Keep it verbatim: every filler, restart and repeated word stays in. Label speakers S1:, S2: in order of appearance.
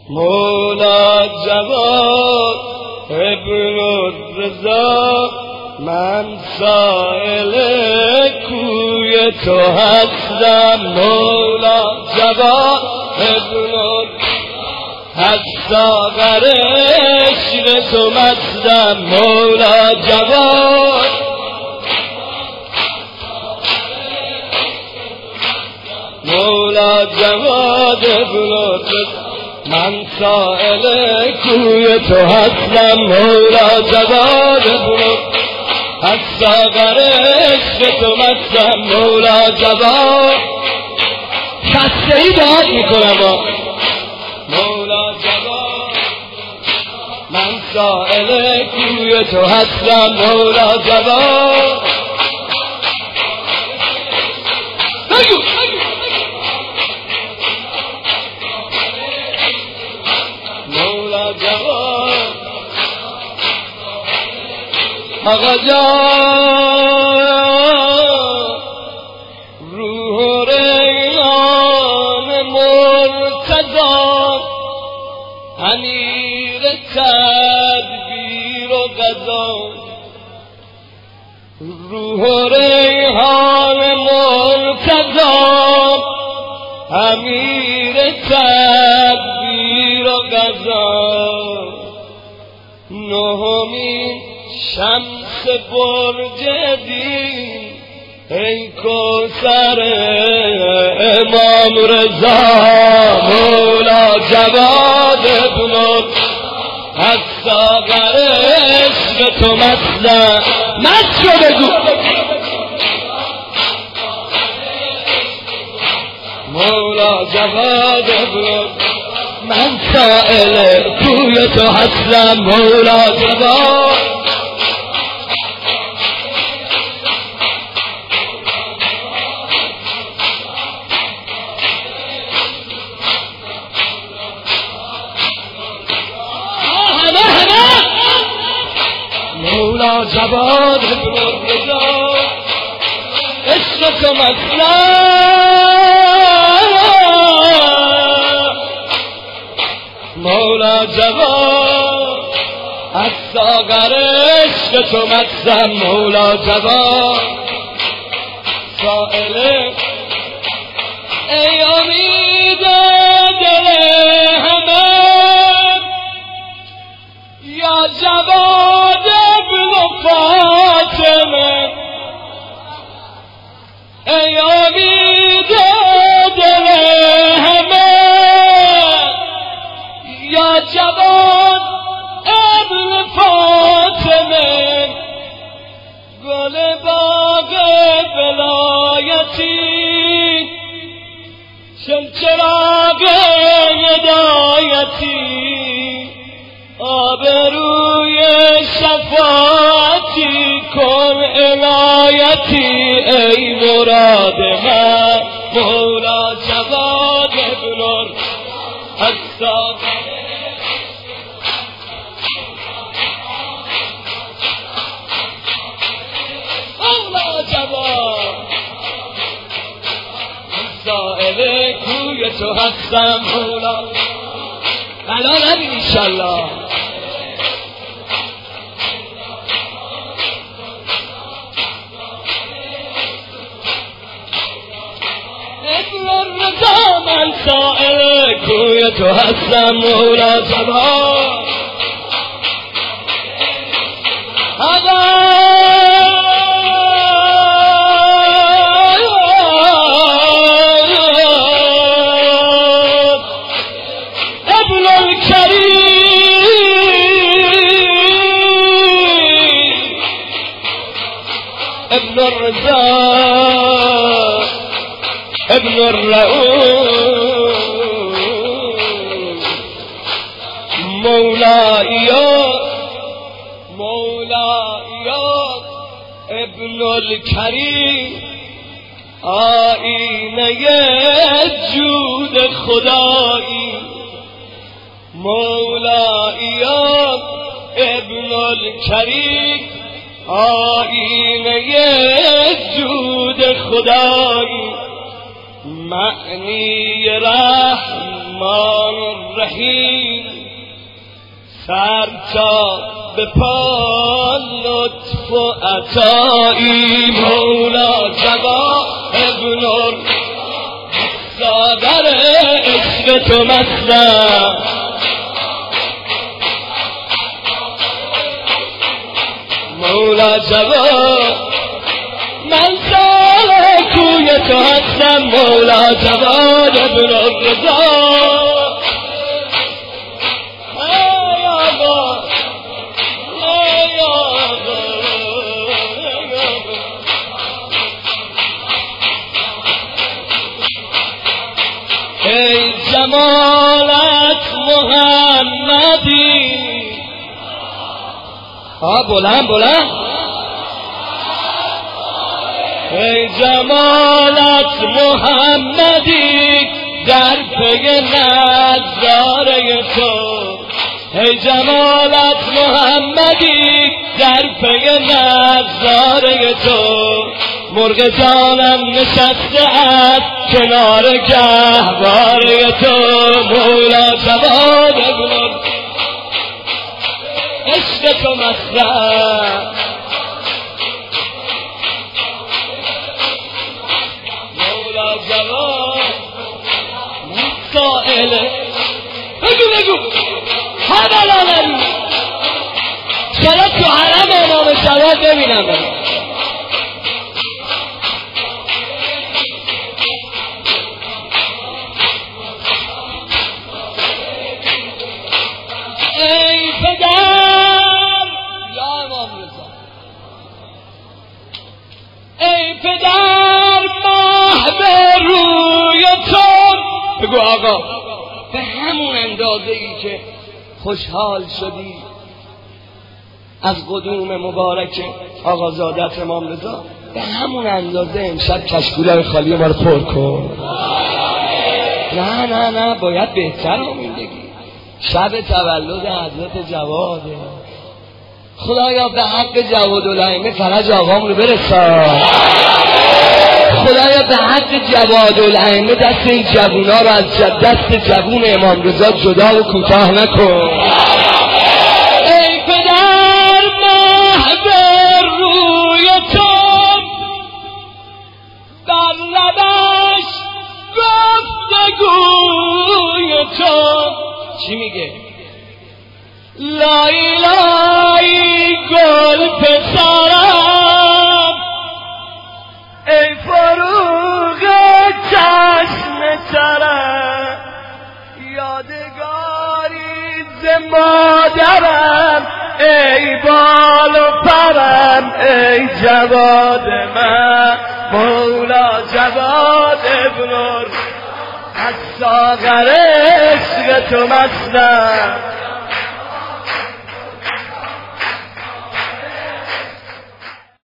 S1: مولا جواد ابن الرضا من سائل کوی تو هستم. مولا جواد ابن از ساغر عشق تو مستم. مولا جواد مولا جواد ابن من سائل کوی تو هستم. مولا جواد ابن از ساغر عشق تو مستم. مولا جواد خسته ای داد میکنم. مولا جواد من سائل کوی تو هستم. مولا جواد مولا جواد آقا جان روح و ریان مرتضی امیر تدبیر و قضا. روح و ریحان مرتضی امیر تدبیر و قضا. نهمین شمس برج دین ای کوثر امام رضا. مولا جواد ابن از ساغر عشق تو مستم. مست شو بگو. مولا جواد ابن من سائل کوی تو هستم. مولا جواد مولا جواد ابن الرضا عشق تو مستم. مولا جواد از ساغر عشق تو مستم. مولا جواد سائل ای امید دل همه یا جواد ابن فاطمه. ای امید دل همه یا جواد ابن فاطمه. گل باغ ولایتی چراغ هدایتی آبروی شفاعتی کن عنایتی ای مراد من. مولا جواد ابن از ساغر مولا جواد سائل کوی تو هستم. مولا الان همین انشالله ابن الرضا من سائل کوی تو هستم. مولا جواد ابن الكريم ابن الرضا ابن الرؤوف مولاي مولاي ابن الكريم آینه جود خدایی. مولاي ابن الكريم آینه جود خدایی. معنی رحمت رحمان الرحیم سر تا به پا لطف و عطایی مولا جواد ابن ساغر عشق تو مستم مولا جواد من سال کوی تو هستم مولا جواد ابن رضا ای جمالت محمدی ها بلند بلند ای جمالت محمدی در پی نظاره تو ای جمالت محمدی در پی نظاره تو مرغ جانم نشسته از کنار گهواره تو مولا جواد ابن عشق تو مطرح مولا جواد مسائله بگو بگو حبلا نریم چرا تو حرم امام جواد ببینم بریم ای پدر یا امام رضا ای پدر محو روی تو بگو آقا به همون اندازه ای که خوشحال شدی از قدوم مبارک آقازادت امام رضا به همون اندازه امشب کشکولای خالی ما رو پر کن. نه نه نه باید بهتر آمین بگی شب تولد حضرت جواده خدایا به حق جوادالائمه فرج آقام رو برسان خدایا به حق جوادالائمه دست این جوونا رو از دست جوون امام رضا جدا و کوتاه نکن. ای پدر محو روی تو بر لبش گفتگوی تو چی میگه؟ لای لای گل پسرم ای فروغ چشم ترم یادگاری ز مادرم ای بال و پرم ای جواد من مولا جواد ابن از ساغر عشق تو مستم